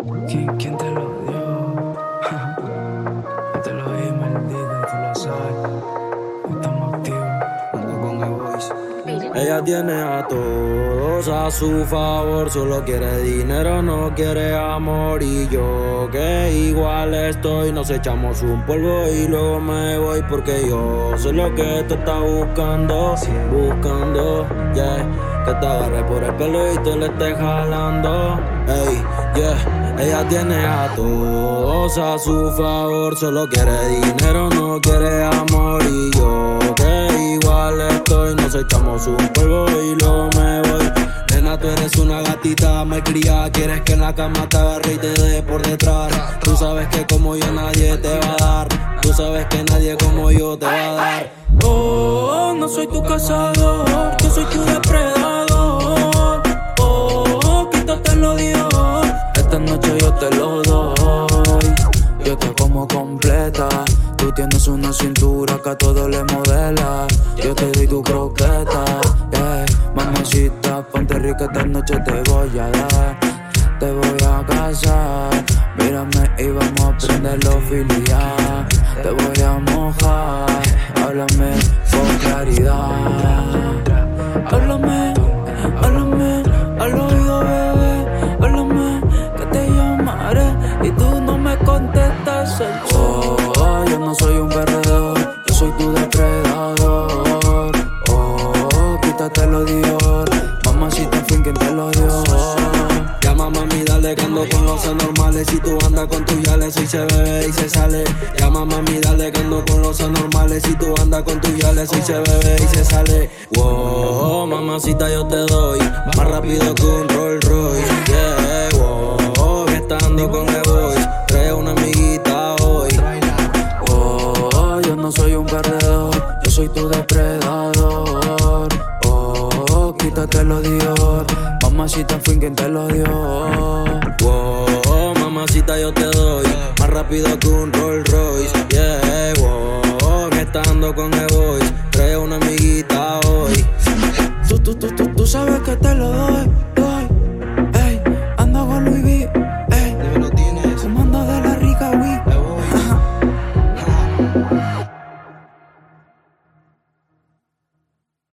¿Quién te lo dio? Yo te lo di, maldita, tú lo sabes. No estamos activos, ando con el voice. Ella tiene a todos a su favor, solo quiere dinero, no quiere amor. Y yo que igual estoy, nos echamos un polvo y luego me voy. Porque yo sé lo que tú estás buscando, yeah. Que te agarre por el pelo y tú le estés jalando, ey, yeah. Ella tiene a todos a su favor, solo quiere dinero, no quiere amor. Y yo que igual estoy, nos echamos un polvo y luego me voy. Nena, tú eres una gatita malcriada, quieres que en la cama te agarre y te dé por detrás. Tú sabes que como yo nadie te va a dar, tú sabes que nadie como yo te va a dar. Oh, no soy tu cazador, yo soy tu depredador. Oh, quítatelo, Dios, esta noche yo te lo doy. Yo te como completa, tú tienes una cintura que a todo le modela. Yo te doy tu croqueta, yeah. Mamacita, ponte rica, esta noche te voy a dar. Te voy a casar, mírame y vamos a prender los filial. Te voy a mojar, háblame con claridad. Háblame al oído, bebé. Háblame que te llamaré y tú no me contestas el oh, yo no soy un perdedor, yo soy tu depredador. Oh, quítatelo, Dior, mamacita, en fin, ¿quién te lo dio? Llama mami, dale que ando con los anormales. Si tú andas con tus yales, hoy se bebe y se sale. Llama mami, dale que ando con los anormales. Si tú andas con tus yales, hoy se bebe y se sale. Wow, mamacita, yo te doy más rápido que un Rolls Royce, yeah. Wow, que está ando con el boys, trae una amiguita hoy. Oh, yo no soy un perdedor, yo soy tu depredador. Oh, quítatelo, Dior, mamacita, en fin, ¿quién te lo dio? Wow, mamacita, yo te doy más rápido que un Rolls Royce, yeah. Wow, que está ando con el